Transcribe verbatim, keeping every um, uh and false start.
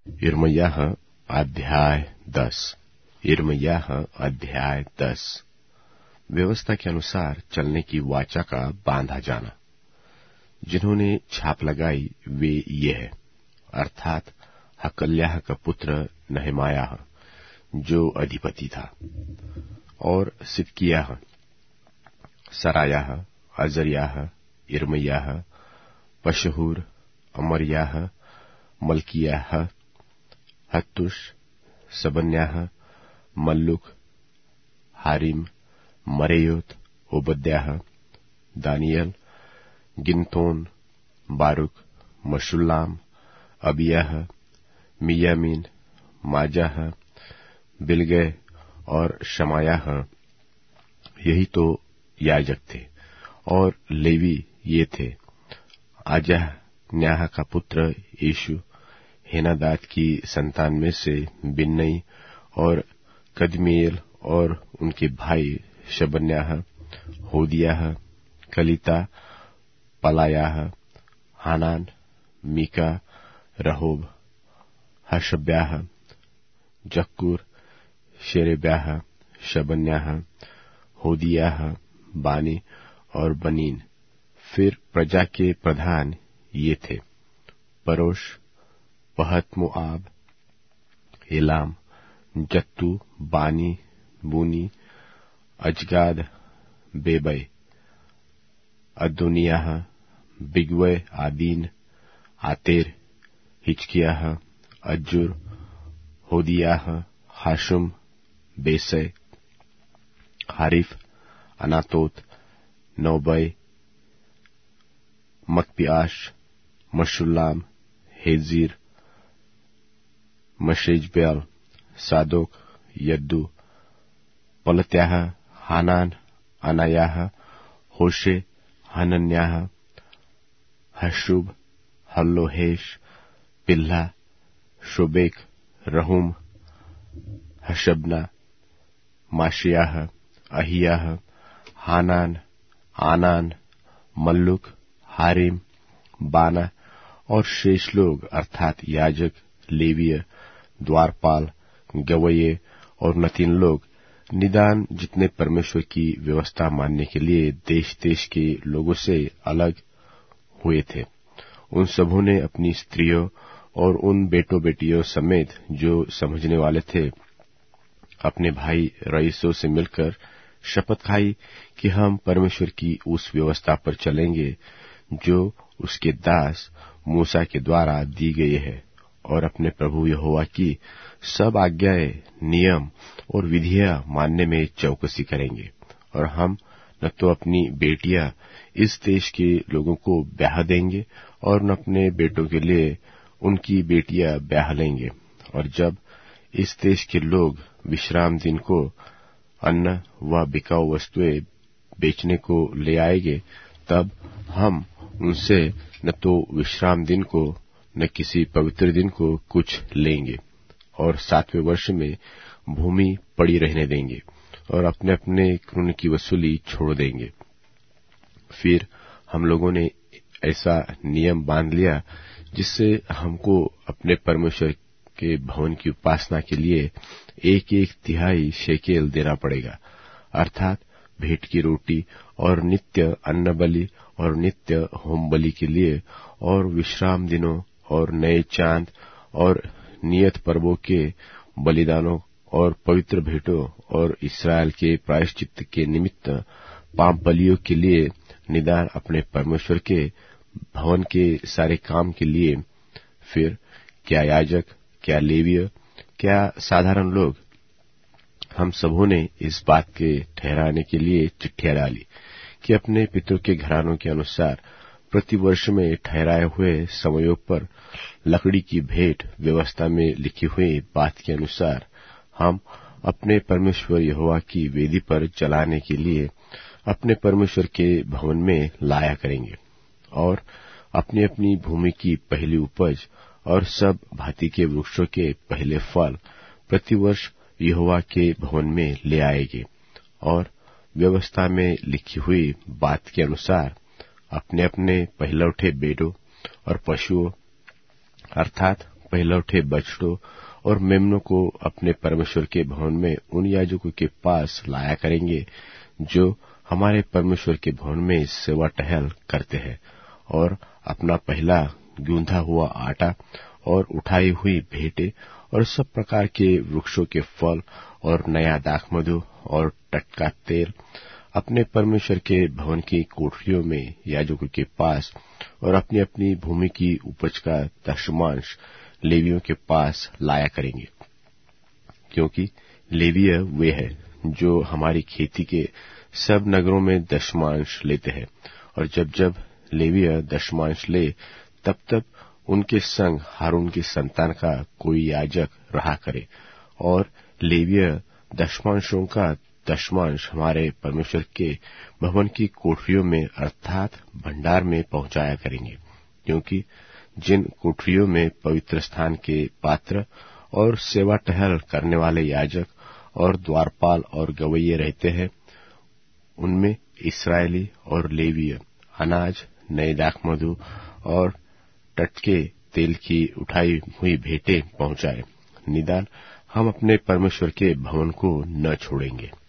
यिर्मयाह अध्याय दस। यिर्मयाह अध्याय दस। व्यवस्था के अनुसार चलने की वाचा का बांधा जाना। जिन्होंने छाप लगाई वे ये है, अर्थात हकल्याह का पुत्र नहमायाह जो अधिपति था, और सिदकिय्याह, सरायाह, अजर्याह, यिर्मयाह, पशहूर, अमर्याह, मल्कियाह, हत्तुश, सबन्याह, मल्लुक, हारिम, मरेयोत, ओबद्याह, दानियल, गिनतोन, बारुक, मशुल्लाम, अबियाह, मियामीन, माजाह, बिलगै और शमायाह, यही तो याजक थे। और लेवी ये थे, आजाह न्याह का पुत्र यीशु, हेनादाद की संतान में से बिन्नई और कदमीएल, और उनके भाई शबन्याह, होदियाह, कलिता, पलायाह, हानान, मीका, रहोब, हशब्याह, जक्कूर, शेरेब्याह, शबन्याह, होदियाह, बानी और बनीन। फिर प्रजा के प्रधान ये थे, परोश, पहत मोआब, एलाम, जत्तू, बानी, बूनी, अजगाद, बेबै, अदोनियाह, बिगवै, आदीन, आतेर, हिचकियाह, अज्जुर, होदियाह, हाशुम, बेसै, हारिफ, अनातोत, नौबै, मकपियाश, मशुल्लाम, हेजीर, मशेजबेल, सादोक, यद्दू, पलत्याह, हानान, अनायाह, होशे, हनन्याह, हशुब, हल्लोहेश, पिल्हा, शोबेक, रहूम, हशबना, माशियाह, अहियाह, हानान, आनान, मल्लुक, हारिम, बाना और शेष लोग अर्थात याजक, लेवीय, द्वारपाल, गवये और नतीन लोग, निदान जितने परमेश्वर की व्यवस्था मानने के लिए देश देश के लोगों से अलग हुए थे, उन सबों ने अपनी स्त्रियों और उन बेटों बेटियों समेत जो समझने वाले थे, अपने भाई रईसों से मिलकर शपथ खाई कि हम परमेश्वर की उस व्यवस्था पर चलेंगे जो उसके दास मूसा के द्वारा दी गई है, और अपने प्रभु यहोवा की सब आज्ञाएं, नियम और विधियां मानने में चौकसी करेंगे। और हम न तो अपनी बेटियां इस देश के लोगों को ब्याह देंगे और न अपने बेटों के लिए उनकी बेटियां ब्याह लेंगे। और जब इस देश के लोग विश्राम दिन को अन्न व बिकाऊ वस्तुएं बेचने को ले आएंगे, तब हम उनसे न तो विश्राम दिन को न किसी पवित्र दिन को कुछ लेंगे, और सातवें वर्ष में भूमि पड़ी रहने देंगे और अपने अपने ऋण की वसूली छोड़ देंगे। फिर हम लोगों ने ऐसा नियम बांध लिया जिससे हमको अपने परमेश्वर के भवन की उपासना के लिए एक एक तिहाई शेकेल देना पड़ेगा, अर्थात भेंट की रोटी और नित्य अन्न बलि और नित्य होम बलि के लिए, और विश्राम दिनों और नए चांद और नियत पर्वों के बलिदानों और पवित्र भेंटों और इस्राएल के प्रायश्चित के निमित्त पाप बलियों के लिए, निदान अपने परमेश्वर के भवन के सारे काम के लिए। फिर क्या याजक, क्या लेवीय, क्या साधारण लोग, हम सबों ने इस बात के ठहराने के लिए चिट्ठियां डाली कि अपने पितरों के घरानों के अनुसार प्रतिवर्ष में ठहराए हुए समयों पर लकड़ी की भेंट व्यवस्था में लिखी हुई बात के अनुसार हम अपने परमेश्वर यहोवा की वेदी पर जलाने के लिए अपने परमेश्वर के भवन में लाया करेंगे, और अपनी अपनी भूमि की पहली उपज और सब भांति के वृक्षों के पहले फल प्रतिवर्ष यहोवा के भवन में ले आएंगे, और व्यवस्था में लिखी हुई बात के अनुसार अपने अपने पहलौठे बेटों और पशुओं अर्थात पहलौठे बछड़ों और मेमनों को अपने परमेश्वर के भवन में उन याजकों के पास लाया करेंगे जो हमारे परमेश्वर के भवन में सेवा टहल करते हैं, और अपना पहला गूंधा हुआ आटा और उठाई हुई भेंटें और सब प्रकार के वृक्षों के फल और नया दाखमधु और टटका तेल अपने परमेश्वर के भवन की कोठरियों में याजकों के पास और अपनी अपनी भूमि की उपज का दशमांश लेवियों के पास लाया करेंगे, क्योंकि लेवीय वे हैं जो हमारी खेती के सब नगरों में दशमांश लेते हैं। और जब जब लेवीय दशमांश ले तब तब उनके संग हारून की संतान का कोई याजक रहा करे, और लेवीय दशमांशों का दशमांश हमारे परमेश्वर के भवन की कोठरियों में अर्थात भंडार में पहुंचाया करेंगे, क्योंकि जिन कोठरियों में पवित्र स्थान के पात्र और सेवा टहल करने वाले याजक और द्वारपाल और गवैये रहते हैं, उनमें इस्राएली और लेवीय अनाज, नए दाखमधु और टटके तेल की उठाई हुई भेंटें पहुंचाए। निदान हम अपने परमेश्वर के भवन को न छोड़ेंगे।